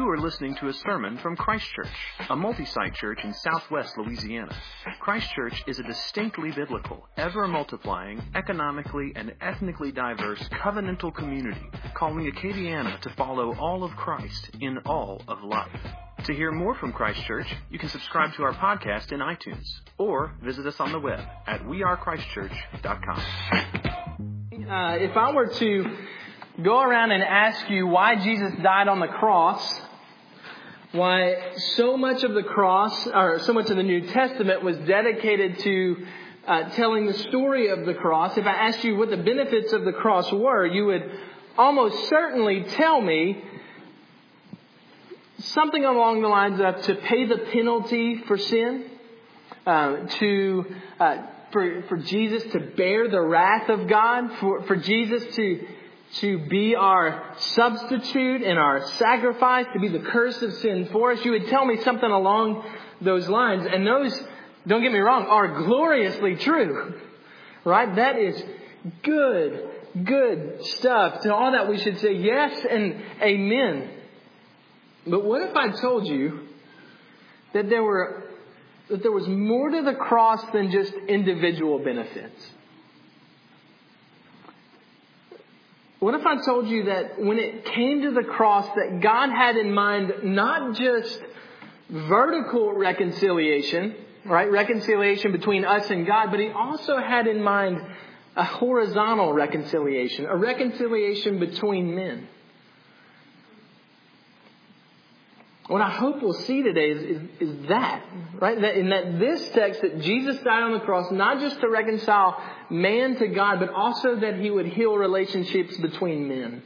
You are listening to a sermon from Christ Church, a multi-site church in southwest Louisiana. Christ Church is a distinctly biblical, ever-multiplying, economically and ethnically diverse covenantal community calling Acadiana to follow all of Christ in all of life. To hear more from Christ Church, you can subscribe to our podcast in iTunes or visit us on the web at wearechristchurch.com. If I were to go around and ask you why Jesus died on the cross, why so much of the cross, or so much of the New Testament was dedicated to telling the story of the cross, if I asked you what the benefits of the cross were, you would almost certainly tell me something along the lines of to pay the penalty for sin, for Jesus to bear the wrath of God, for Jesus to be our substitute and our sacrifice, to be the curse of sin for us. You would tell me something along those lines. And those, don't get me wrong, are gloriously true. Right? That is good stuff. To all that we should say yes and amen. But what if I told you that there was more to the cross than just individual benefits? What if I told you that when it came to the cross, that God had in mind not just vertical reconciliation, right? Reconciliation between us and God, but He also had in mind a horizontal reconciliation, a reconciliation between men. What I hope we'll see today is that, right? In that this text, that Jesus died on the cross, not just to reconcile man to God, but also that He would heal relationships between men.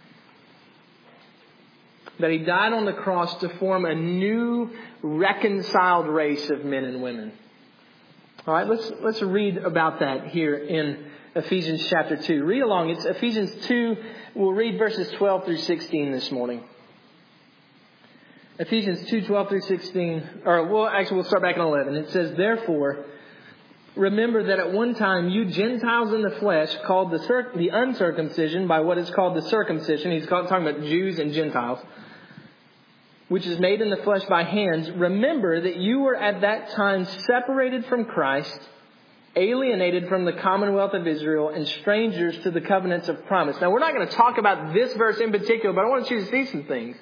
That He died on the cross to form a new reconciled race of men and women. All right, let's read about that here in Ephesians chapter 2. Read along. It's Ephesians 2. We'll read verses 12 through 16 this morning. Ephesians 2, 12 through 16, we'll start back in 11. It says, "Therefore, remember that at one time you Gentiles in the flesh, called the uncircumcision by what is called the circumcision," he's talking about Jews and Gentiles, "which is made in the flesh by hands, remember that you were at that time separated from Christ, alienated from the commonwealth of Israel, and strangers to the covenants of promise." Now, we're not going to talk about this verse in particular, but I want you to see some things.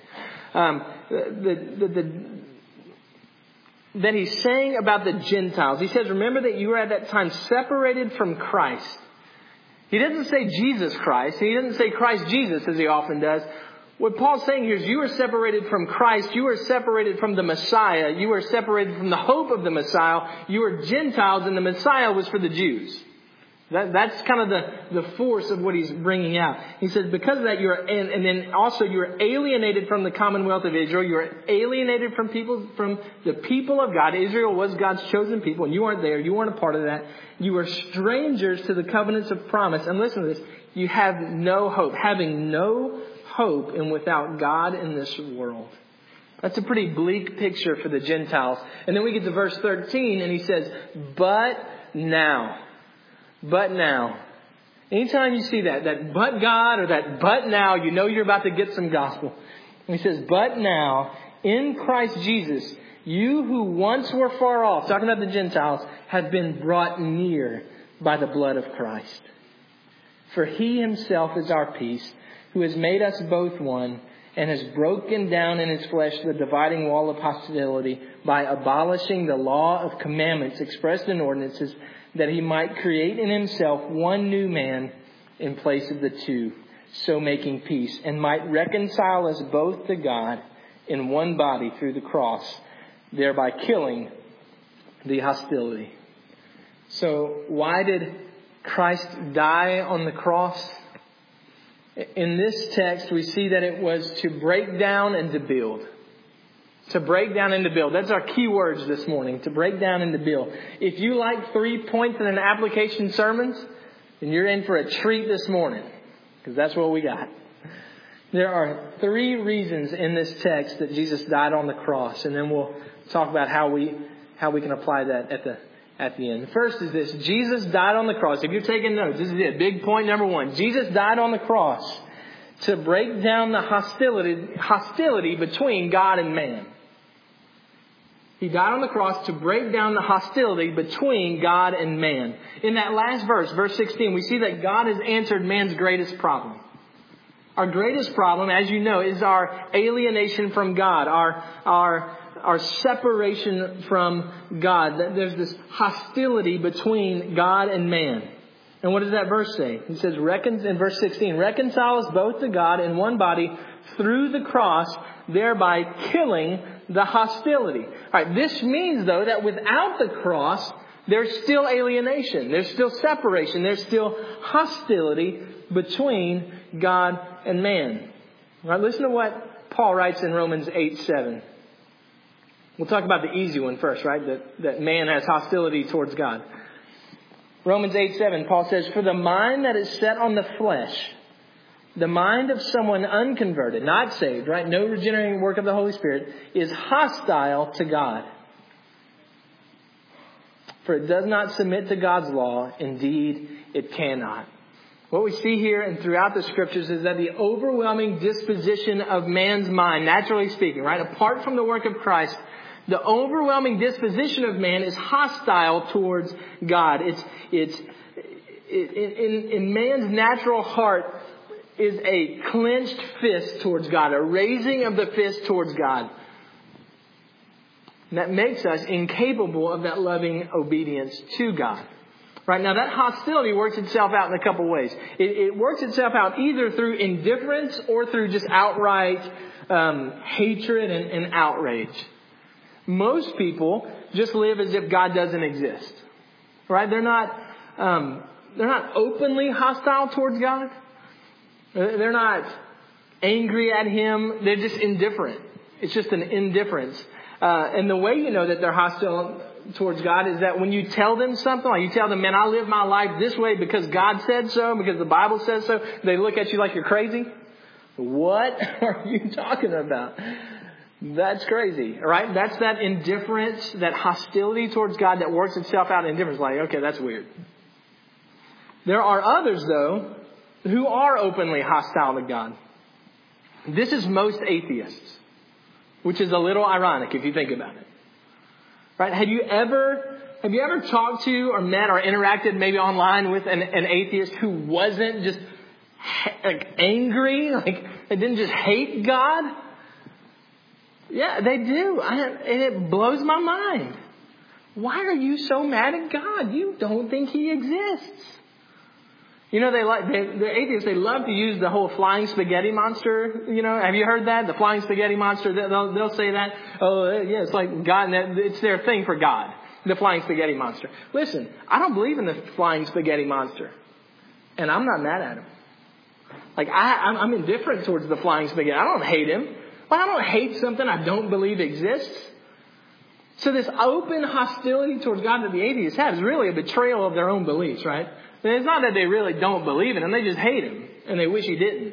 That he's saying about the Gentiles. He says, remember that you were at that time separated from Christ. He doesn't say Jesus Christ. He doesn't say Christ Jesus, as he often does. What Paul's saying here is you are separated from Christ. You are separated from the Messiah. You are separated from the hope of the Messiah. You are Gentiles, and the Messiah was for the Jews. That's kind of the force of what he's bringing out. He says, because of that, and then also you are alienated from the commonwealth of Israel. You are alienated from the people of God. Israel was God's chosen people, and you aren't there. You weren't a part of that. You are strangers to the covenants of promise. And listen to this. You have no hope. Having no hope and without God in this world. That's a pretty bleak picture for the Gentiles. And then we get to verse 13, and he says, But now. Anytime you see that but God or that but now, you know you're about to get some gospel. And he says, but now, in Christ Jesus, you who once were far off, talking about the Gentiles, have been brought near by the blood of Christ. For He Himself is our peace, who has made us both one, and has broken down in His flesh the dividing wall of hostility by abolishing the law of commandments expressed in ordinances, that He might create in Himself one new man in place of the two, so making peace, and might reconcile us both to God in one body through the cross, thereby killing the hostility. So why did Christ die on the cross? In this text, we see that it was to break down and to build. To break down and to build. That's our key words this morning. To break down and to build. If you like 3 points in an application sermons, then you're in for a treat this morning. Because that's what we got. There are 3 reasons in this text that Jesus died on the cross. And then we'll talk about how we can apply that at the end. First is this. Jesus died on the cross. If you're taking notes, this is it. Big point number 1. Jesus died on the cross to break down the hostility between God and man. He died on the cross to break down the hostility between God and man. In that last verse, verse 16, we see that God has answered man's greatest problem. Our greatest problem, as you know, is our alienation from God, our separation from God. There's this hostility between God and man. And what does that verse say? It says, in verse 16, reconcile us both to God in one body through the cross, thereby killing the hostility. All right, this means, though, that without the cross, there's still alienation. There's still separation. There's still hostility between God and man. All right, listen to what Paul writes in Romans 8:7. We'll talk about the easy one first, right? That man has hostility towards God. Romans 8:7, Paul says, for the mind that is set on the flesh, the mind of someone unconverted, not saved, right? No regenerating work of the Holy Spirit, is hostile to God. For it does not submit to God's law. Indeed, it cannot. What we see here and throughout the scriptures is that the overwhelming disposition of man's mind, naturally speaking, right? Apart from the work of Christ, the overwhelming disposition of man is hostile towards God. It's in man's natural heart is a clenched fist towards God, a raising of the fist towards God. And that makes us incapable of that loving obedience to God. Right now, that hostility works itself out in a couple ways. It works itself out either through indifference or through just outright hatred and outrage. Most people just live as if God doesn't exist. Right? They're not openly hostile towards God. They're not angry at Him. They're just indifferent. It's just an indifference. And the way you know that they're hostile towards God is that when you tell them something, like you tell them, man, I live my life this way because God said so, because the Bible says so, they look at you like you're crazy. What are you talking about? That's crazy, right? That's that indifference, that hostility towards God that works itself out in indifference. Like, okay, that's weird. There are others, though, who are openly hostile to God. This is most atheists, which is a little ironic if you think about it. Right? Have you ever talked to or met or interacted maybe online with an atheist who wasn't just like angry, like they didn't just hate God? Yeah, they do. And it blows my mind. Why are you so mad at God? You don't think He exists. You know, the atheists, they love to use the whole flying spaghetti monster. You know, have you heard that? The flying spaghetti monster, they'll say that. Oh, yeah, it's like God, it's their thing for God. The flying spaghetti monster. Listen, I don't believe in the flying spaghetti monster. And I'm not mad at him. Like, I'm indifferent towards the flying spaghetti. I don't hate him. But I don't hate something I don't believe exists. So this open hostility towards God that the atheists have is really a betrayal of their own beliefs, right? And it's not that they really don't believe in Him. They just hate Him. And they wish He didn't.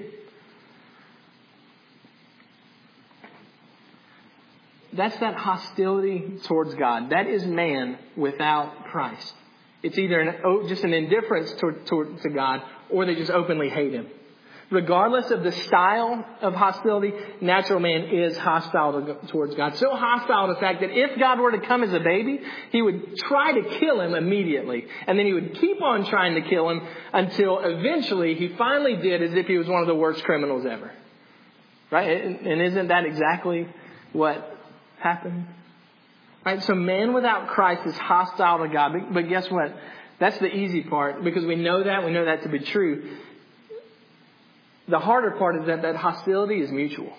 That's that hostility towards God. That is man without Christ. It's either just an indifference to God, or they just openly hate Him. Regardless of the style of hostility, natural man is hostile towards God. So hostile to the fact that if God were to come as a baby, He would try to kill him immediately. And then He would keep on trying to kill him until eventually He finally did as if he was one of the worst criminals ever. Right? And isn't that exactly what happened? Right? So man without Christ is hostile to God. But guess what? That's the easy part, because we know that to be true. The harder part is that hostility is mutual.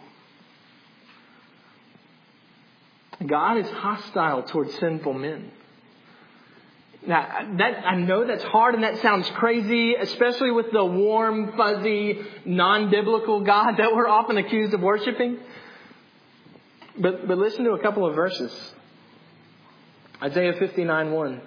God is hostile towards sinful men. Now, I know that's hard and that sounds crazy, especially with the warm, fuzzy, non-biblical God that we're often accused of worshiping. But listen to a couple of verses. Isaiah 59:1.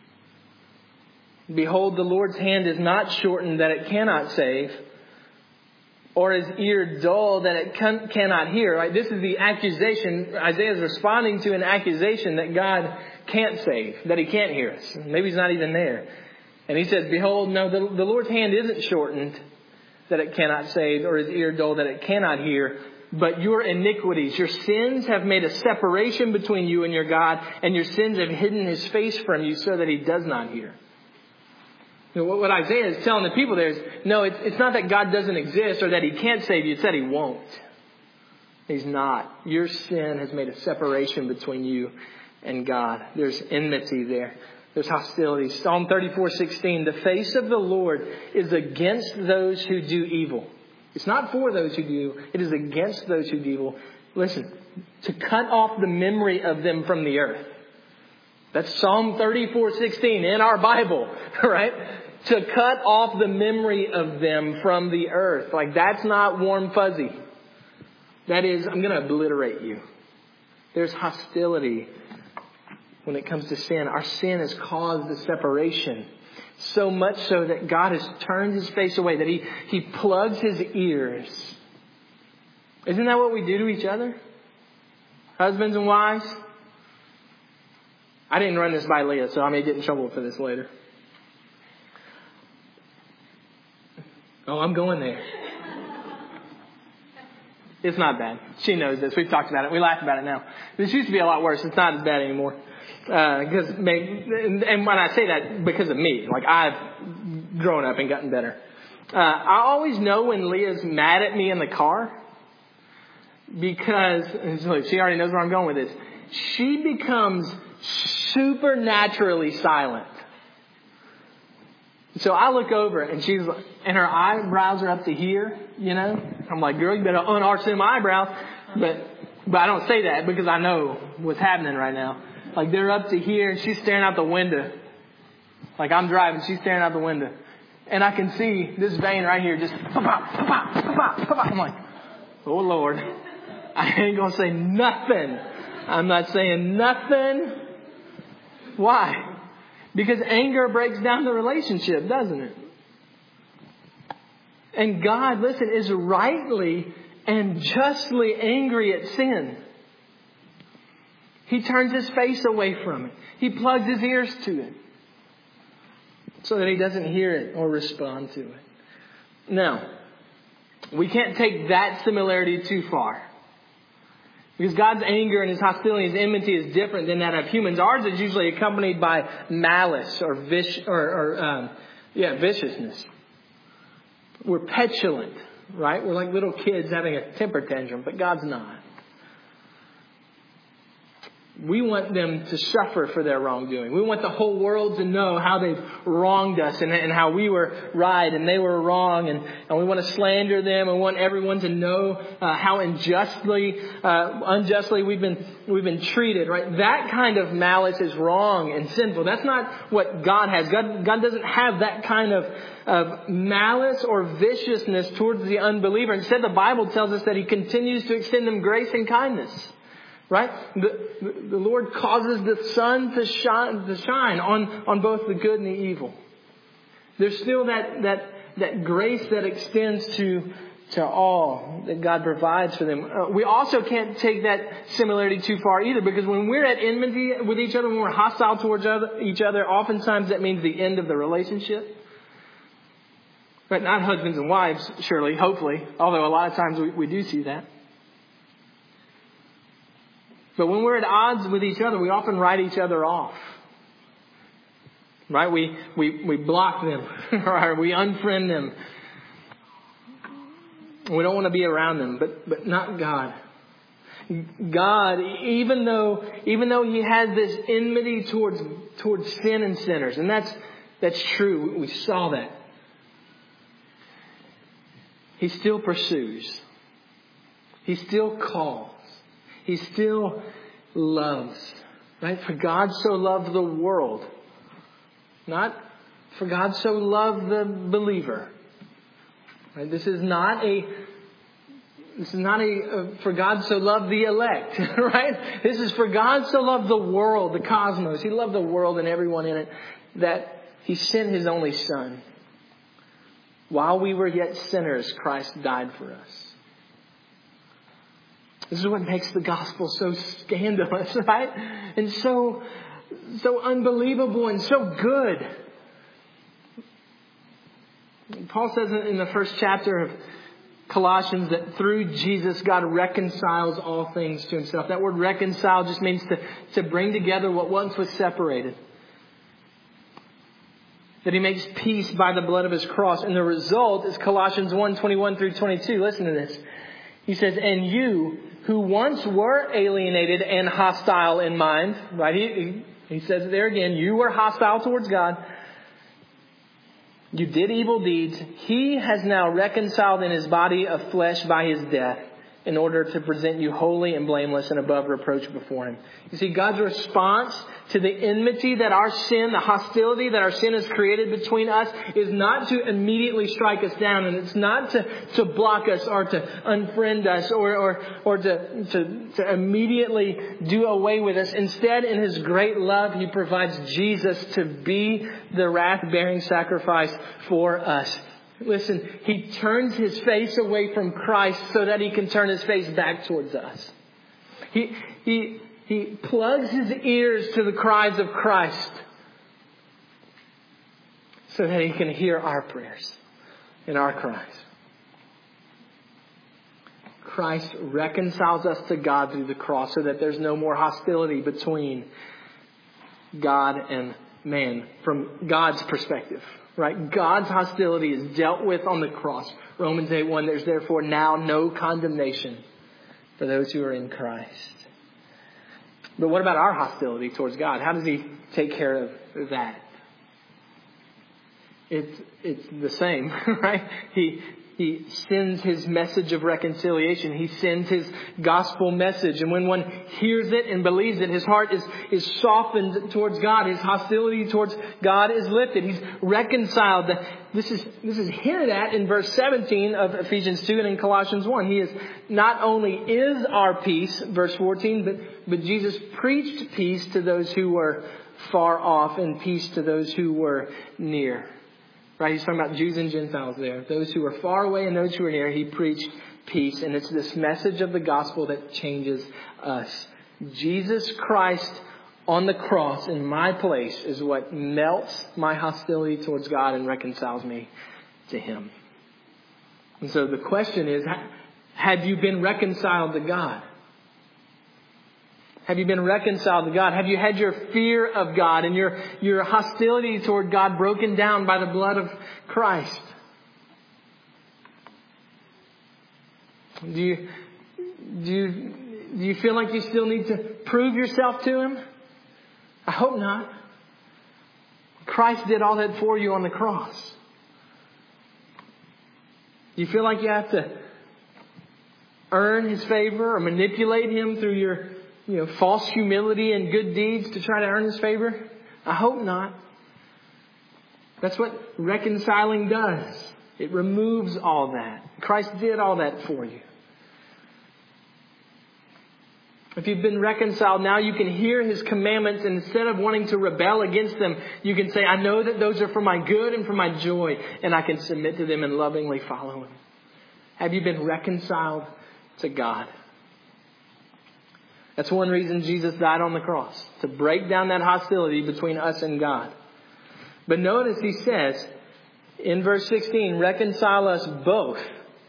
Behold, the Lord's hand is not shortened that it cannot save, or his ear dull that it cannot hear. Right? This is the accusation. Isaiah is responding to an accusation that God can't save, that He can't hear us. Maybe He's not even there. And he says, behold, no, the Lord's hand isn't shortened that it cannot save, or his ear dull that it cannot hear. But your iniquities, your sins have made a separation between you and your God, and your sins have hidden his face from you so that he does not hear. You know, what Isaiah is telling the people there is, no, it's not that God doesn't exist or that he can't save you. It's that he won't. He's not. Your sin has made a separation between you and God. There's enmity there. There's hostility. Psalm 34:16, the face of the Lord is against those who do evil. It's not for those who do. It is against those who do evil. Listen, to cut off the memory of them from the earth. That's Psalm 34:16 in our Bible, right? To cut off the memory of them from the earth. Like, that's not warm fuzzy. That is, I'm going to obliterate you. There's hostility when it comes to sin. Our sin has caused the separation. So much so that God has turned his face away, that he plugs his ears. Isn't that what we do to each other? Husbands and wives? I didn't run this by Leah, so I may get in trouble for this later. Oh, I'm going there. It's not bad. She knows this. We've talked about it. We laugh about it now. This used to be a lot worse. It's not as bad anymore. And when I say that, because of me. Like, I've grown up and gotten better. I always know when Leah's mad at me in the car. Because, she already knows where I'm going with this. She becomes supernaturally silent. So I look over and and her eyebrows are up to here, you know. I'm like, girl, you better unarch them eyebrows. But I don't say that because I know what's happening right now. Like, they're up to here and she's staring out the window. Like, I'm driving, she's staring out the window. And I can see this vein right here just pop, pop, pop, pop, pop, pop. I'm like, oh Lord, I ain't going to say nothing. I'm not saying nothing. Why? Because anger breaks down the relationship, doesn't it? And God, listen, is rightly and justly angry at sin. He turns his face away from it. He plugs his ears to it so that he doesn't hear it or respond to it. Now, we can't take that similarity too far. Because God's anger and his hostility and his enmity is different than that of humans. Ours is usually accompanied by malice or viciousness. We're petulant, right? We're like little kids having a temper tantrum, but God's not. We want them to suffer for their wrongdoing. We want the whole world to know how they've wronged us and how we were right and they were wrong. And we want to slander them. We want everyone to know how unjustly we've been treated. Right? That kind of malice is wrong and sinful. That's not what God has. God doesn't have that kind of malice or viciousness towards the unbeliever. Instead, the Bible tells us that he continues to extend them grace and kindness. Right? The Lord causes the sun to shine on both the good and the evil. There's still that grace that extends to all that God provides for them. We also can't take that similarity too far either, because when we're at enmity with each other, when we're hostile towards each other, oftentimes that means the end of the relationship. But not husbands and wives, surely, hopefully, although a lot of times we do see that. But when we're at odds with each other, we often write each other off. Right? We block them. Or we unfriend them. We don't want to be around them. But not God. God, even though he has this enmity towards sin and sinners, and that's true. We saw that. He still pursues. He still calls. He still loves, right? For God so loved the world. Not for God so loved the believer. Right? This is not a for God so loved the elect, right? This is for God so loved the world, the cosmos. He loved the world and everyone in it, that he sent his only Son. While we were yet sinners, Christ died for us. This is what makes the gospel so scandalous, right? And so unbelievable and so good. Paul says in the first chapter of Colossians that through Jesus, God reconciles all things to himself. That word reconcile just means to bring together what once was separated. That he makes peace by the blood of his cross. And the result is Colossians 1:21 through 22. Listen to this. He says, and you who once were alienated and hostile in mind, right? He says it there again. You were hostile towards God. You did evil deeds. He has now reconciled in his body of flesh by his death in order to present you holy and blameless and above reproach before him. You see, God's response to the enmity that our sin, the hostility that our sin has created between us is not to immediately strike us down, and it's not to block us or to unfriend us or to immediately do away with us. Instead, in his great love, he provides Jesus to be the wrath-bearing sacrifice for us. Listen, he turns his face away from Christ so that he can turn his face back towards us. He plugs his ears to the cries of Christ so that he can hear our prayers and our cries. Christ reconciles us to God through the cross so that there's no more hostility between God and man from God's perspective. Right? God's hostility is dealt with on the cross. Romans 8:1, there's therefore now no condemnation for those who are in Christ. But what about our hostility towards God? How does he take care of that? It's the same, right? He sends his message of reconciliation. He sends his gospel message. And when one hears it and believes it, his heart is softened towards God. His hostility towards God is lifted. He's reconciled. This is hinted at in verse 17 of Ephesians 2 and in Colossians 1. He is not only is our peace, verse 14, but Jesus preached peace to those who were far off and peace to those who were near. Right, he's talking about Jews and Gentiles there. Those who are far away and those who are near, he preached peace. And it's this message of the gospel that changes us. Jesus Christ on the cross in my place is what melts my hostility towards God and reconciles me to him. And so the question is, have you been reconciled to God? Have you been reconciled to God? Have you had your fear of God and your hostility toward God broken down by the blood of Christ? Do you feel like you still need to prove yourself to him? I hope not. Christ did all that for you on the cross. Do you feel like you have to earn his favor or manipulate him through your false humility and good deeds to try to earn his favor? I hope not. That's what reconciling does. It removes all that. Christ did all that for you. If you've been reconciled, now you can hear his commandments, and instead of wanting to rebel against them, you can say, I know that those are for my good and for my joy, and I can submit to them and lovingly follow him. Have you been reconciled to God? That's one reason Jesus died on the cross, to break down that hostility between us and God. But notice he says in verse 16, reconcile us both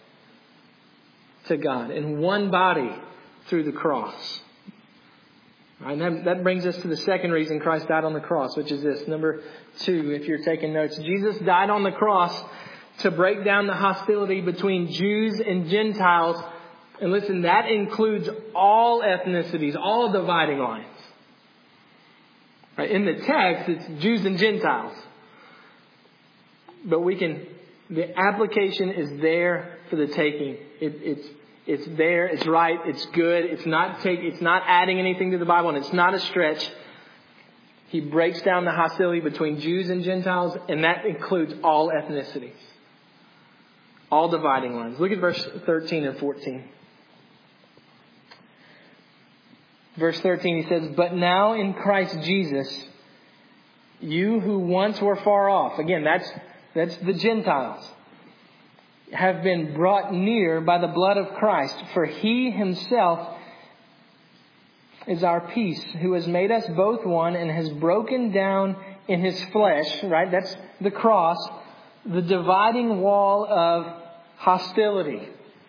to God in one body through the cross. All right, and that brings us to the second reason Christ died on the cross, which is this. Number 2, if you're taking notes. Jesus died on the cross to break down the hostility between Jews and Gentiles. And listen, that includes all ethnicities, all dividing lines. Right? In the text, it's Jews and Gentiles. But the application is there for the taking. It's there, it's right, it's good, it's not adding anything to the Bible, and it's not a stretch. He breaks down the hostility between Jews and Gentiles, and that includes all ethnicities. All dividing lines. Look at verse 13 and 14. Verse 13, he says, but now in Christ Jesus, you who once were far off, again, that's the Gentiles, have been brought near by the blood of Christ. For he himself is our peace, who has made us both one and has broken down in his flesh, right? That's the cross, the dividing wall of hostility.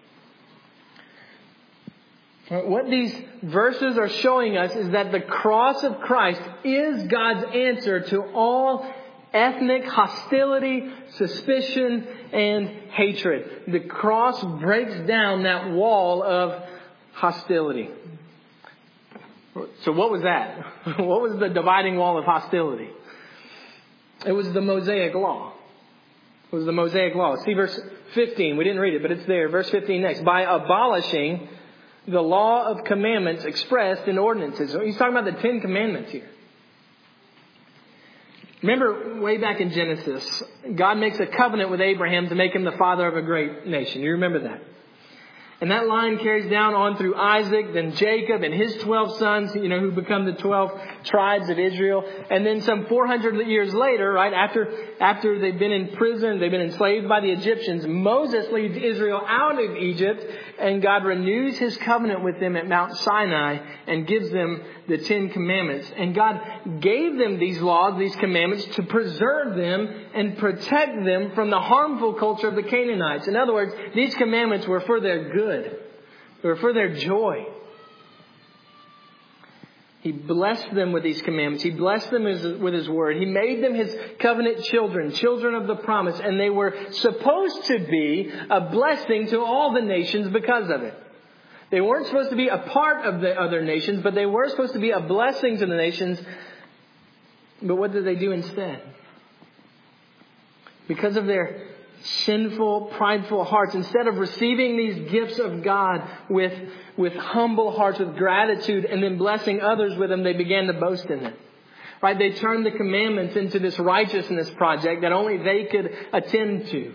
What these verses are showing us is that the cross of Christ is God's answer to all ethnic hostility, suspicion, and hatred. The cross breaks down that wall of hostility. So what was that? What was the dividing wall of hostility? It was the Mosaic Law. It was the Mosaic Law. See verse 15. We didn't read it, but it's there. Verse 15 next. By abolishing the law of commandments expressed in ordinances. So he's talking about the 10 commandments here. Remember way back in Genesis, God makes a covenant with Abraham to make him the father of a great nation. You remember that? And that line carries down on through Isaac, then Jacob and his 12 sons, who become the 12 tribes of Israel. And then some 400 years later, right, after they've been in prison, they've been enslaved by the Egyptians, Moses leads Israel out of Egypt, and God renews his covenant with them at Mount Sinai and gives them the 10 commandments. And God gave them these laws, these commandments, to preserve them and protect them from the harmful culture of the Canaanites. In other words, these commandments were for their good. They were for their joy. He blessed them with these commandments. He blessed them with His word. He made them His covenant children, children of the promise. And they were supposed to be a blessing to all the nations because of it. They weren't supposed to be a part of the other nations, but they were supposed to be a blessing to the nations. But what did they do instead? Because of their sinful, prideful hearts, instead of receiving these gifts of God with humble hearts, with gratitude, and then blessing others with them, they began to boast in them. Right? They turned the commandments into this righteousness project that only they could attend to.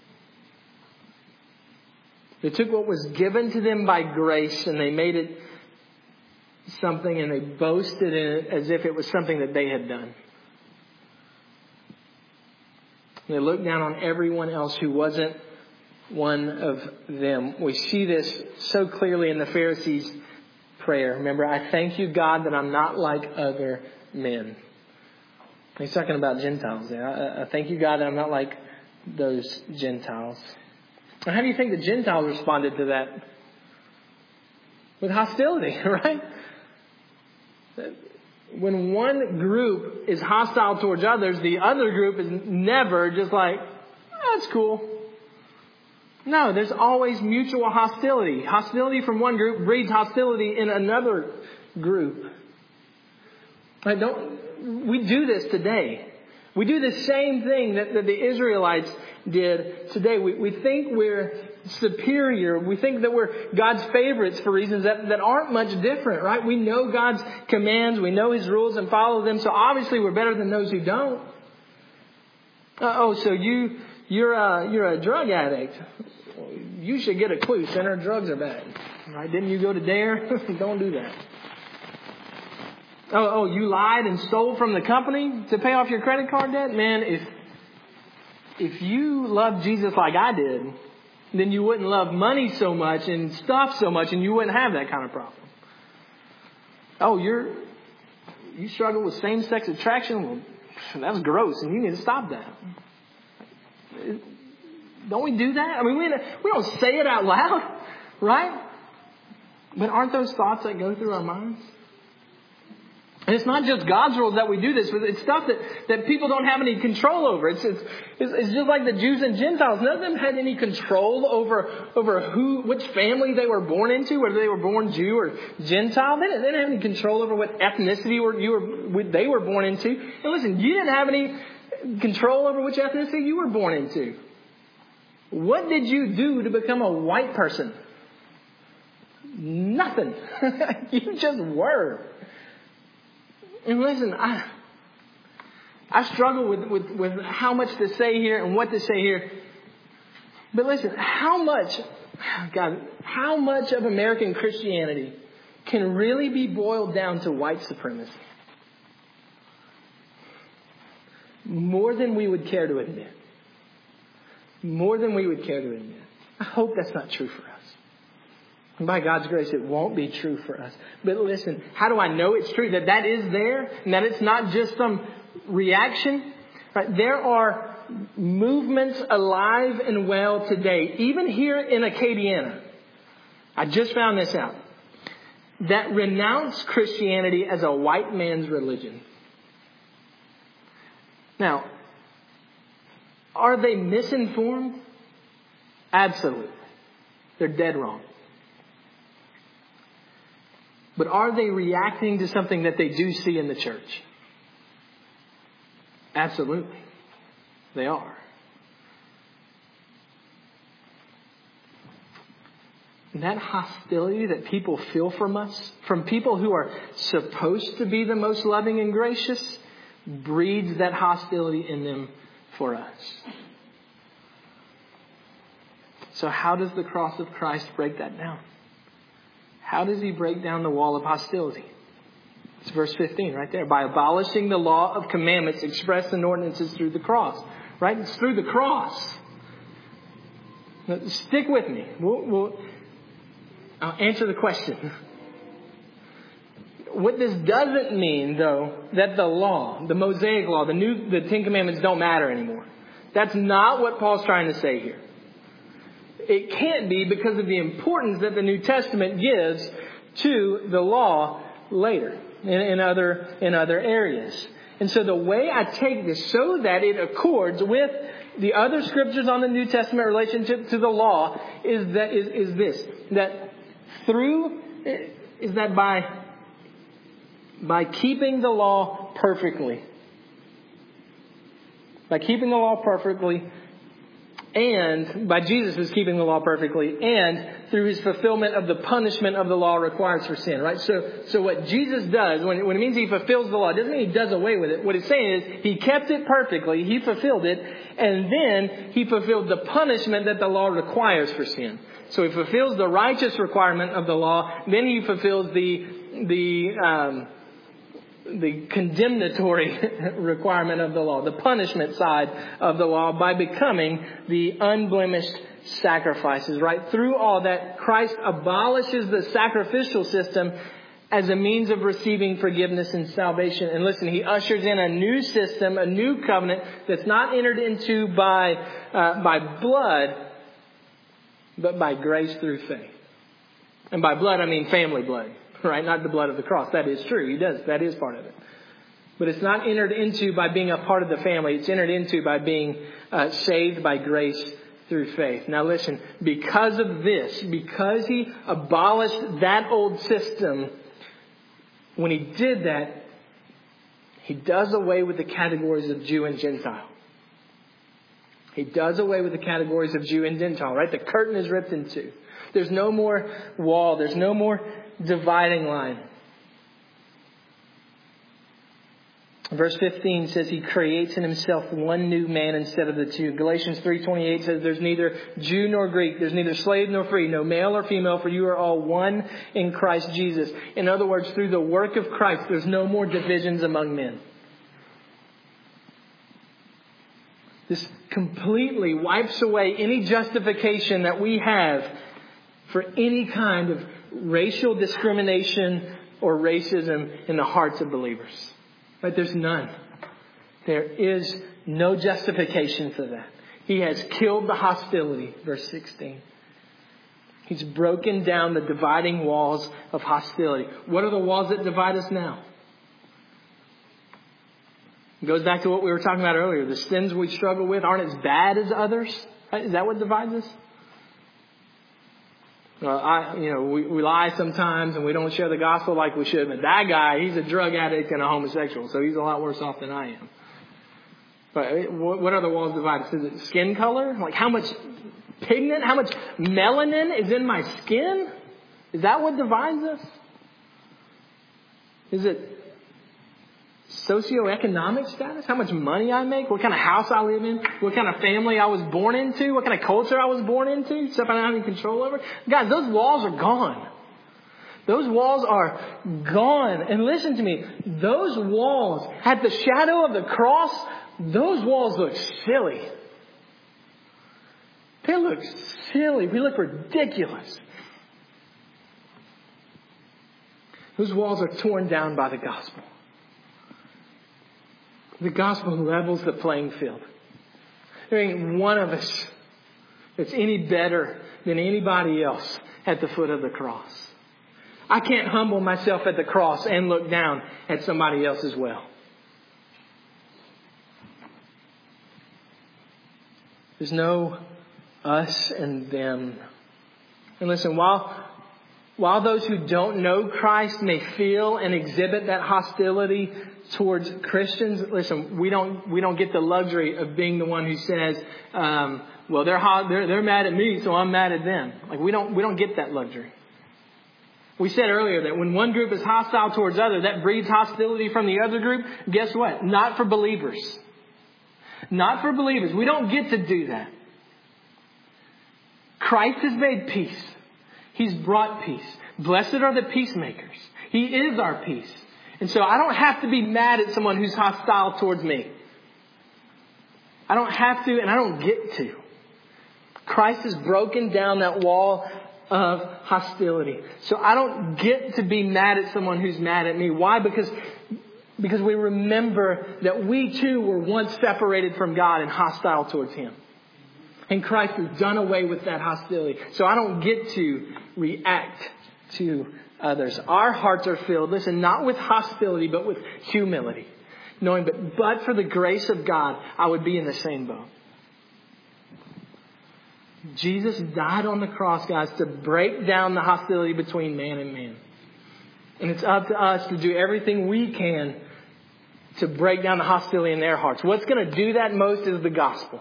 They took what was given to them by grace and they made it something, and they boasted in it as if it was something that they had done. They looked down on everyone else who wasn't one of them. We see this so clearly in the Pharisees' prayer. Remember, I thank you, God, that I'm not like other men. He's talking about Gentiles there. I thank you, God, that I'm not like those Gentiles. And how do you think the Gentiles responded to that? With hostility, right? When one group is hostile towards others, the other group is never just like, that's cool. No, there's always mutual hostility. Hostility from one group breeds hostility in another group. Right? We do this today. We do the same thing that the Israelites did today. We think we're superior. We think that we're God's favorites for reasons that aren't much different, right? We know God's commands. We know His rules and follow them. So obviously we're better than those who don't. So you're a drug addict. You should get a clue. Center drugs are bad. Right? Didn't you go to DARE? Don't do that. You lied and stole from the company to pay off your credit card debt? Man, if you loved Jesus like I did, then you wouldn't love money so much and stuff so much, and you wouldn't have that kind of problem. You struggle with same-sex attraction? Well, that's gross, and you need to stop that. Don't we do that? I mean, we don't say it out loud, right? But aren't those thoughts that go through our minds? And it's not just God's rules that we do this, but it's stuff that people don't have any control over. It's just like the Jews and Gentiles. None of them had any control over which family they were born into, whether they were born Jew or Gentile. They didn't have any control over what ethnicity they were born into. And listen, you didn't have any control over which ethnicity you were born into. What did you do to become a white person? Nothing. You just were. And listen, I struggle with how much to say here and what to say here. But listen, how much of American Christianity can really be boiled down to white supremacy? More than we would care to admit. More than we would care to admit. I hope that's not true for us. And by God's grace, it won't be true for us. But listen, how do I know it's true? That is there? And that it's not just some reaction? Right? There are movements alive and well today, even here in Acadiana. I just found this out. That renounce Christianity as a white man's religion. Now, are they misinformed? Absolutely. They're dead wrong. But are they reacting to something that they do see in the church? Absolutely. They are. And that hostility that people feel from us, from people who are supposed to be the most loving and gracious, breeds that hostility in them for us. So how does the cross of Christ break that down? How does he break down the wall of hostility? It's verse 15 right there. By abolishing the law of commandments expressed in ordinances through the cross. Right? It's through the cross. Now, stick with me. I'll answer the question. What this doesn't mean, though, that the law, the Mosaic law, the Ten Commandments don't matter anymore. That's not what Paul's trying to say here. It can't be because of the importance that the New Testament gives to the law later in other areas. And so the way I take this so that it accords with the other scriptures on the New Testament relationship to the law is that by keeping the law perfectly. By keeping the law perfectly, and by Jesus' keeping the law perfectly, and through his fulfillment of the punishment of the law requires for sin, right? So what Jesus does, when it means he fulfills the law, it doesn't mean he does away with it. What it's saying is he kept it perfectly, he fulfilled it, and then he fulfilled the punishment that the law requires for sin. So he fulfills the righteous requirement of the law, then he fulfills the condemnatory requirement of the law, the punishment side of the law, by becoming the unblemished sacrifices, right? Through all that, Christ abolishes the sacrificial system as a means of receiving forgiveness and salvation. And listen, he ushers in a new system, a new covenant that's not entered into by blood, but by grace through faith. And by blood, I mean family blood. Right? Not the blood of the cross. That is true. He does. That is part of it. But it's not entered into by being a part of the family. It's entered into by being saved by grace through faith. Now listen, because of this, because he abolished that old system, when he did that, he does away with the categories of Jew and Gentile. He does away with the categories of Jew and Gentile, right? The curtain is ripped in two. There's no more wall. There's no more dividing line. Verse 15 says he creates in himself one new man instead of the two. Galatians 3:28 says there's neither Jew nor Greek, there's neither slave nor free, no male or female, for you are all one in Christ Jesus. In other words, through the work of Christ, there's no more divisions among men. This completely wipes away any justification that we have for any kind of racial discrimination or racism in the hearts of believers. Right? There's none. There is no justification for that. He has killed the hostility. Verse 16. He's broken down the dividing walls of hostility. What are the walls that divide us now? It goes back to what we were talking about earlier. The sins we struggle with aren't as bad as others. Right? Is that what divides us? We lie sometimes and we don't share the gospel like we should. But that guy, he's a drug addict and a homosexual, so he's a lot worse off than I am. But what are the walls divide us? Is it skin color? Like how much pigment, how much melanin is in my skin? Is that what divides us? Is it socioeconomic status? How much money I make? What kind of house I live in? What kind of family I was born into? What kind of culture I was born into? Stuff I don't have any control over? Guys, those walls are gone. Those walls are gone. And listen to me. Those walls, at the shadow of the cross, those walls look silly. They look silly. We look ridiculous. Those walls are torn down by the gospel. The gospel levels the playing field. There ain't one of us that's any better than anybody else at the foot of the cross. I can't humble myself at the cross and look down at somebody else as well. There's no us and them. And listen, while those who don't know Christ may feel and exhibit that hostility towards Christians, listen, we don't get the luxury of being the one who says, well, they're mad at me, so I'm mad at them. Like we don't get that luxury. We said earlier that when one group is hostile towards other, that breeds hostility from the other group. Guess what? Not for believers. Not for believers. We don't get to do that. Christ has made peace. He's brought peace. Blessed are the peacemakers. He is our peace. And so I don't have to be mad at someone who's hostile towards me. I don't have to, and I don't get to. Christ has broken down that wall of hostility. So I don't get to be mad at someone who's mad at me. Why? Because we remember that we too were once separated from God and hostile towards Him. And Christ has done away with that hostility. So I don't get to react to others. Our hearts are filled, listen, not with hostility, but with humility. Knowing but for the grace of God, I would be in the same boat. Jesus died on the cross, guys, to break down the hostility between man and man. And it's up to us to do everything we can to break down the hostility in their hearts. What's going to do that most is the gospel.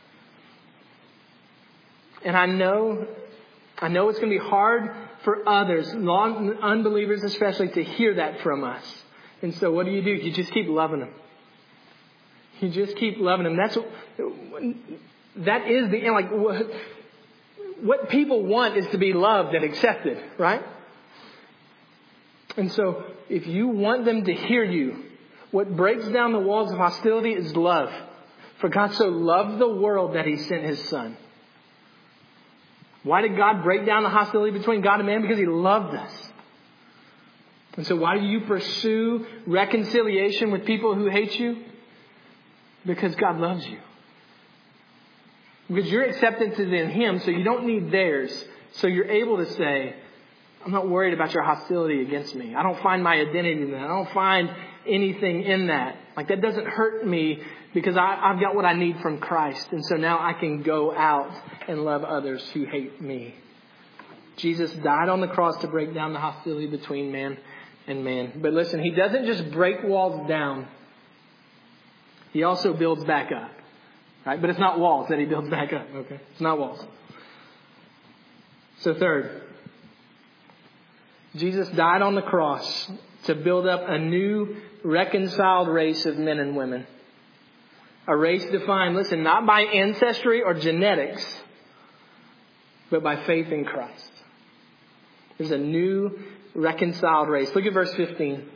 And I know it's going to be hard for others, unbelievers especially, to hear that from us. And so what do? You just keep loving them. You just keep loving them. That is the end. Like what people want is to be loved and accepted, right? And so if you want them to hear you, what breaks down the walls of hostility is love. For God so loved the world that He sent His Son. Why did God break down the hostility between God and man? Because He loved us. And so why do you pursue reconciliation with people who hate you? Because God loves you. Because your acceptance is in Him, so you don't need theirs. So you're able to say, I'm not worried about your hostility against me. I don't find my identity in that. I don't find anything in that. Like that doesn't hurt me because I've got what I need from Christ. And so now I can go out and love others who hate me. Jesus died on the cross to break down the hostility between man and man. But listen, He doesn't just break walls down. He also builds back up. Right? But it's not walls that He builds back up. Okay? It's not walls. So third, Jesus died on the cross to build up a new reconciled race of men and women. A race defined, listen, not by ancestry or genetics, but by faith in Christ. There's a new reconciled race. Look at verse 15.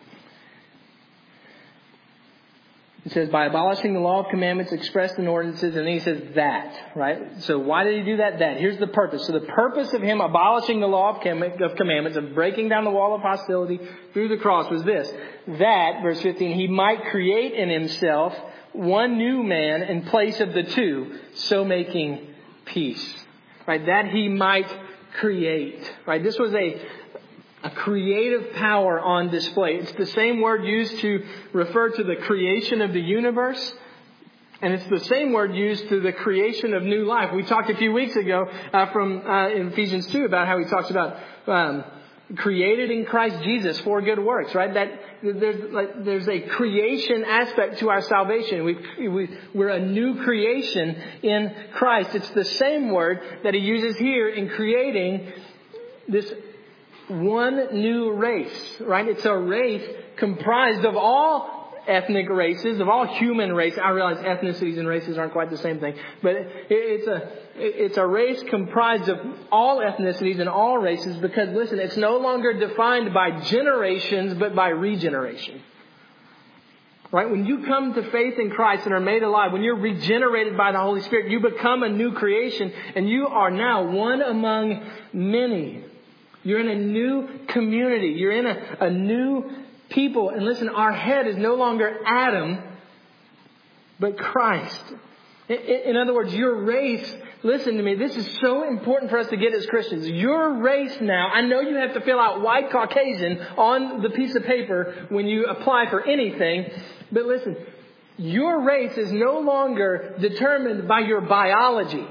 It says, by abolishing the law of commandments expressed in ordinances, and then he says that, right? So why did He do that? That. Here's the purpose. So the purpose of Him abolishing the law of commandments, of breaking down the wall of hostility through the cross was this. That, verse 15, He might create in Himself one new man in place of the two, so making peace. Right? That He might create. Right? This was a creative power on display. It's the same word used to refer to the creation of the universe. And it's the same word used to the creation of new life. We talked a few weeks ago in Ephesians 2 about how He talks about created in Christ Jesus for good works, right? That there's a creation aspect to our salvation. We're a new creation in Christ. It's the same word that He uses here in creating this one new race, right? It's a race comprised of all ethnic races, of all human races. I realize ethnicities and races aren't quite the same thing, but it's a race comprised of all ethnicities and all races because, listen, it's no longer defined by generations, but by regeneration. Right? When you come to faith in Christ and are made alive, when you're regenerated by the Holy Spirit, you become a new creation and you are now one among many. You're in a new community. You're in a new people. And listen, our head is no longer Adam, but Christ. In other words, your race, listen to me, this is so important for us to get as Christians. Your race now, I know you have to fill out white Caucasian on the piece of paper when you apply for anything, but listen, your race is no longer determined by your biology.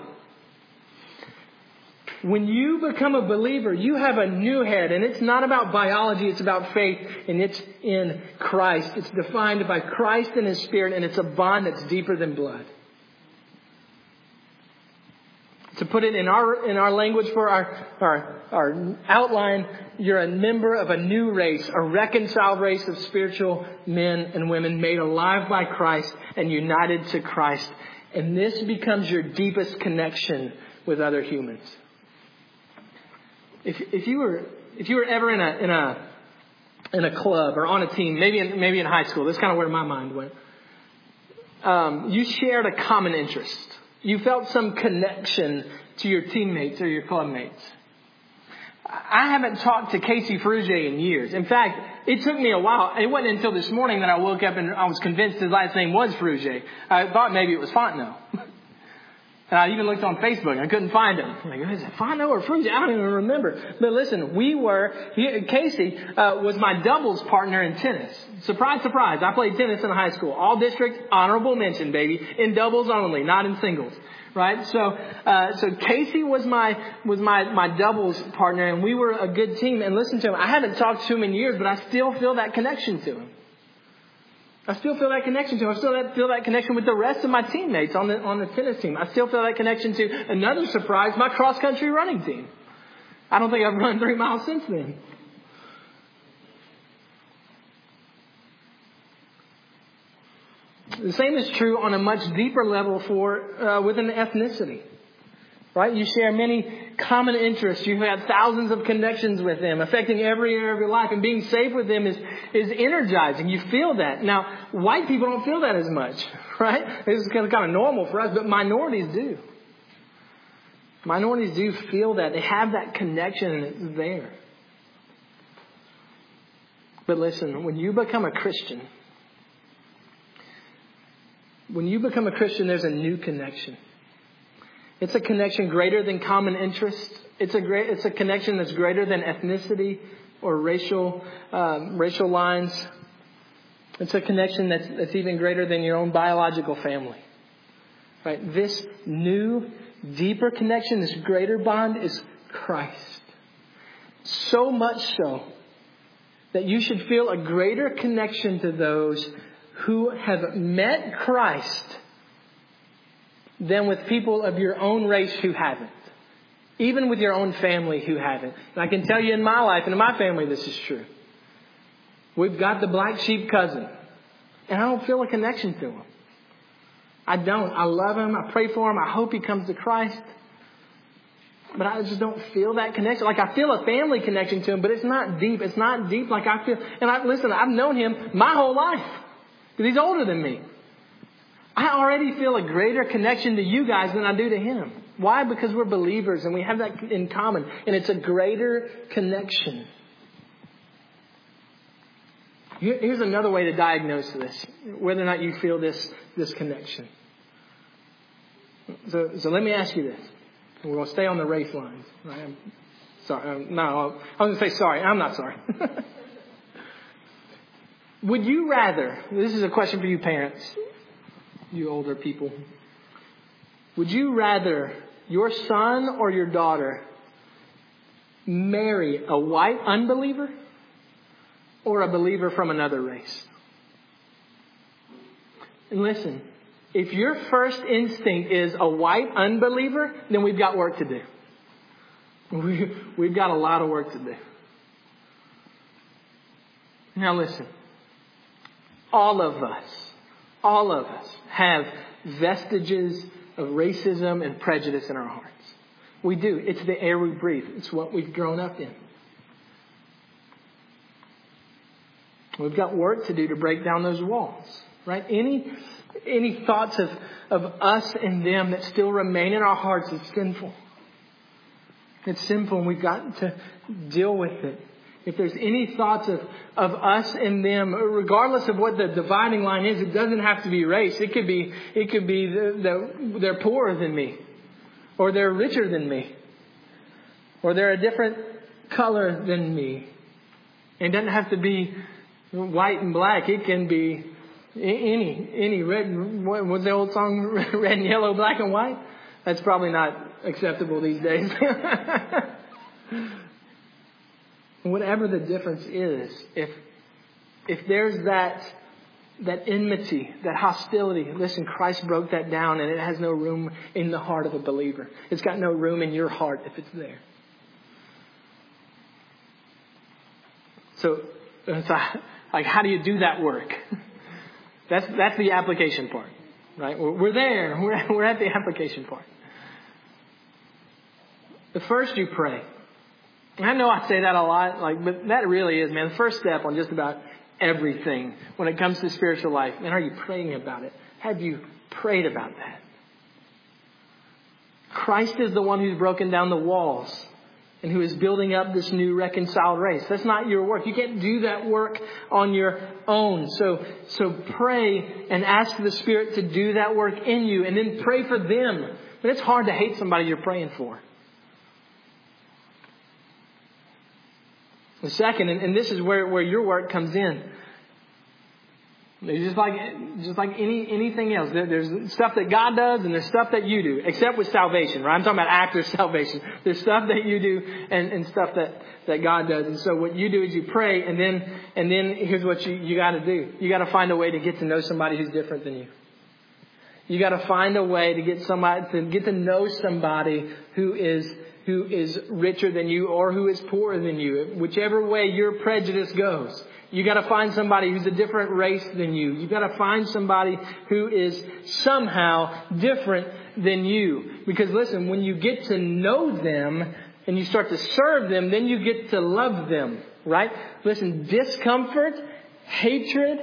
When you become a believer, you have a new head, and it's not about biology, it's about faith, and it's in Christ. It's defined by Christ and His Spirit, and it's a bond that's deeper than blood. To put it in our language for our outline, you're a member of a new race, a reconciled race of spiritual men and women made alive by Christ and united to Christ. And this becomes your deepest connection with other humans. If you were ever in a club or on a team, maybe in high school, that's kind of where my mind went. You shared a common interest. You felt some connection to your teammates or your club mates. I haven't talked to Casey Ferrugier in years. In fact, it took me a while. It wasn't until this morning that I woke up and I was convinced his last name was Ferrugier. I thought maybe it was Fontenot. And I even looked on Facebook and I couldn't find him. I'm like, is it Fontenot or Ferrugier? I don't even remember. But listen, Casey was my doubles partner in tennis. Surprise, surprise. I played tennis in high school. All district, honorable mention, baby. In doubles only, not in singles. Right? So Casey was my doubles partner, and we were a good team. And listen to him. I haven't talked to him in years, but I still feel that connection to him. I still feel that connection to him. I still feel that connection with the rest of my teammates on the tennis team. I still feel that connection to another surprise, my cross country running team. I don't think I've run 3 miles since then. The same is true on a much deeper level with an ethnicity. Right? You share many common interests. You've had thousands of connections with them, affecting every area of your life. And being safe with them is energizing. You feel that. Now, white people don't feel that as much. Right? This is kind of normal for us, but minorities do. Minorities do feel that. They have that connection and it's there. But listen, when you become a Christian, there's a new connection. It's a connection greater than common interests. It's a connection that's greater than ethnicity or racial lines. It's a connection that's even greater than your own biological family. Right? This new, deeper connection, this greater bond is Christ. So much so that you should feel a greater connection to those who have met Christ than with people of your own race who haven't. Even with your own family who haven't. And I can tell you in my life and in my family this is true. We've got the black sheep cousin. And I don't feel a connection to him. I don't. I love him. I pray for him. I hope he comes to Christ. But I just don't feel that connection. Like I feel a family connection to him, but it's not deep. It's not deep like I feel. And I've known him my whole life. Because he's older than me. I already feel a greater connection to you guys than I do to him. Why? Because we're believers and we have that in common. And it's a greater connection. Here's another way to diagnose this. Whether or not you feel this connection. So let me ask you this. We're going to stay on the race lines. Right? I'm sorry. No, I was going to say sorry. I'm not sorry. Would you rather, this is a question for you parents, you older people. Would you rather your son or your daughter marry a white unbeliever or a believer from another race? And listen, if your first instinct is a white unbeliever, then we've got work to do. We've got a lot of work to do. Now listen. All of us have vestiges of racism and prejudice in our hearts. We do. It's the air we breathe. It's what we've grown up in. We've got work to do to break down those walls, right? Any thoughts of us and them that still remain in our hearts is sinful. It's sinful and we've got to deal with it. if there's any thoughts of us and them, regardless of what the dividing line is, it doesn't have to be race. It could be they're poorer than me, or they're richer than me, or they're a different color than me. It doesn't have to be white and black. It can be any red. What was the old song? Red and yellow, black and white. That's probably not acceptable these days. Whatever the difference is, if there's that enmity, that hostility, listen, Christ broke that down, and it has no room in the heart of a believer. It's got no room in your heart if it's there. So like, how do you do that work? That's the application part, right? We're there. We're at the application part. But first you pray. And I know I say that a lot, but that really is, man, the first step on just about everything when it comes to spiritual life. Man, are you praying about it? Have you prayed about that? Christ is the one who's broken down the walls and who is building up this new reconciled race. That's not your work. You can't do that work on your own. So pray and ask the Spirit to do that work in you, and then pray for them. But it's hard to hate somebody you're praying for. The second, and this is where your work comes in. Just like anything else, there's stuff that God does and there's stuff that you do, except with salvation, right? I'm talking about after salvation. There's stuff that you do and stuff that God does. And so what you do is you pray, and then here's what you got to do. You got to find a way to get to know somebody who's different than you. You got to find a way to get to know somebody who is richer than you or who is poorer than you, whichever way your prejudice goes. You got to find somebody who's a different race than you. You got to find somebody who is somehow different than you. Because listen, when you get to know them and you start to serve them, then you get to love them, right? Listen, discomfort, hatred,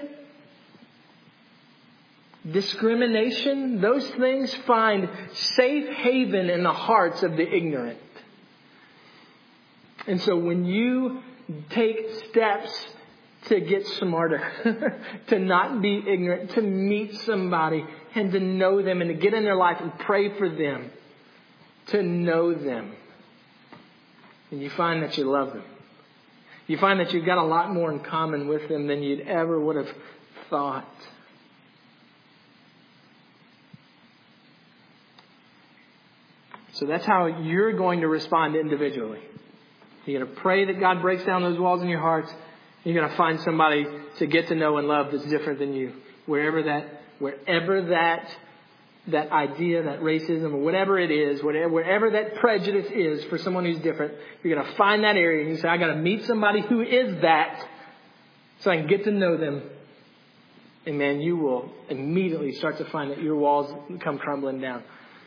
discrimination, those things find safe haven in the hearts of the ignorant. And so when you take steps to get smarter, to not be ignorant, to meet somebody and to know them and to get in their life and pray for them, to know them, and you find that you love them. You find that you've got a lot more in common with them than you'd ever would have thought. So that's how you're going to respond individually. You're going to pray that God breaks down those walls in your hearts. You're going to find somebody to get to know and love that's different than you. Wherever that idea, that racism, or whatever it is, wherever that prejudice is for someone who's different, you're going to find that area and you say, I got to meet somebody who is that so I can get to know them. And man, you will immediately start to find that your walls come crumbling down.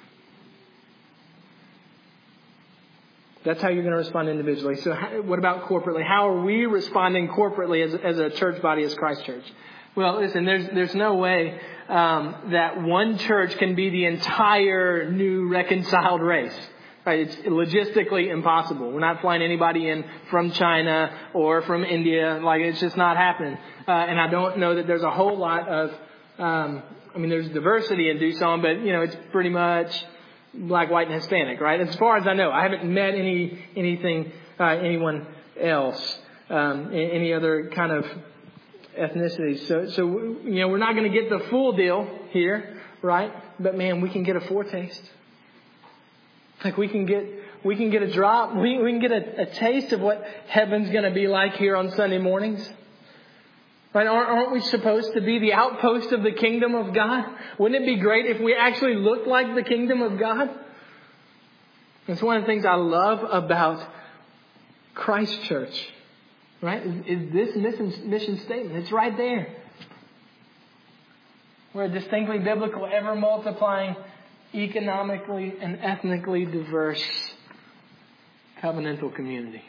That's how you're going to respond individually. So what about corporately? How are we responding corporately as a church body, as Christ Church? Well, listen, there's no way that one church can be the entire new reconciled race. Right? It's logistically impossible. We're not flying anybody in from China or from India. It's just not happening. And I don't know that there's a whole lot of, there's diversity in Doosan, but, it's pretty much Black, white, and Hispanic, right? As far as I know, I haven't met anyone else, any other kind of ethnicities. So we're not going to get the full deal here, right? But man, we can get a foretaste. We can get a drop. We can get a taste of what heaven's going to be like here on Sunday mornings. Right? Aren't we supposed to be the outpost of the kingdom of God? Wouldn't it be great if we actually looked like the kingdom of God? It's one of the things I love about Christ Church, right? Is this mission statement. It's right there. We're a distinctly biblical, ever multiplying, economically and ethnically diverse covenantal community.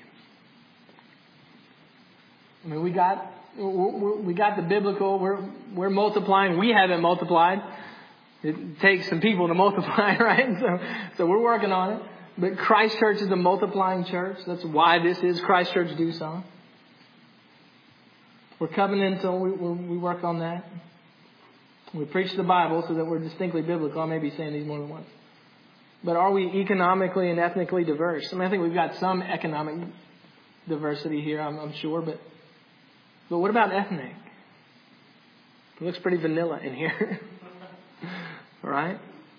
We got the biblical. We're multiplying. We haven't multiplied. It takes some people to multiply, right? So we're working on it. But Christ Church is a multiplying church. That's why this is Christ Church Doosan. We're covenantal. We work on that. We preach the Bible so that we're distinctly biblical. I may be saying these more than once. But are we economically and ethnically diverse? I think we've got some economic diversity here, I'm sure. But what about ethnic? It looks pretty vanilla in here. Right?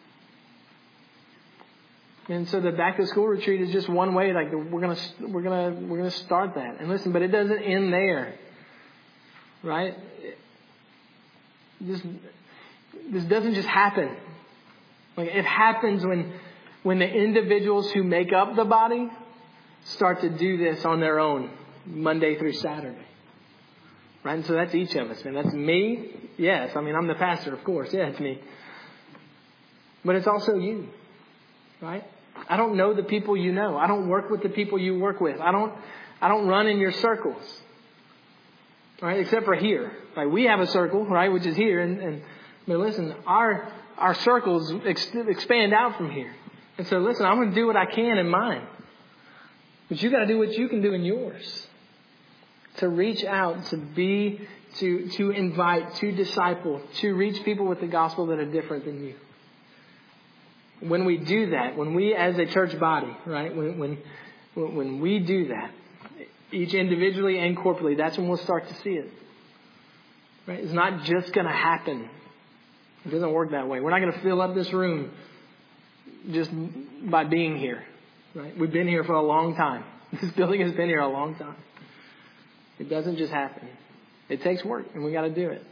And so the back to school retreat is just one way. Like we're gonna start that. And listen, but it doesn't end there. Right? This doesn't just happen. Like it happens when the individuals who make up the body start to do this on their own, Monday through Saturday. Right? And so that's each of us. And that's me. Yes. I'm the pastor, of course. Yeah, it's me. But it's also you. Right? I don't know the people you know. I don't work with the people you work with. I don't run in your circles. Right? Except for here. Like we have a circle, right, which is here. But listen, our circles expand out from here. And so listen, I'm going to do what I can in mine. But you got to do what you can do in yours. To reach out, to invite, to disciple, to reach people with the gospel that are different than you. When we do that, when we as a church body, right, when we do that, each individually and corporately, that's when we'll start to see it. Right? It's not just going to happen. It doesn't work that way. We're not going to fill up this room just by being here. Right? We've been here for a long time. This building has been here a long time. It doesn't just happen. It takes work, and we got to do it.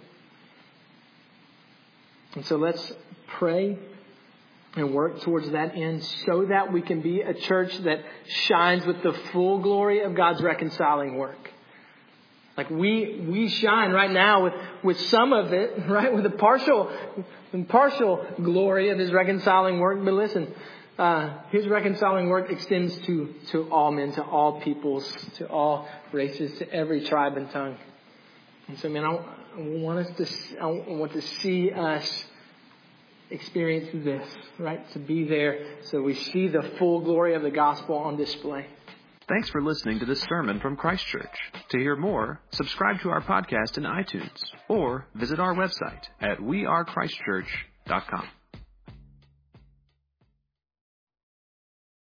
And so let's pray and work towards that end so that we can be a church that shines with the full glory of God's reconciling work. Like we shine right now with some of it, right? With the partial glory of His reconciling work. But listen, His reconciling work extends to all men, to all peoples, to all races, to every tribe and tongue. And so, man, I want to see us experience this, right? To be there so we see the full glory of the gospel on display. Thanks for listening to this sermon from Christ Church. To hear more, subscribe to our podcast in iTunes or visit our website at wearechristchurch.com.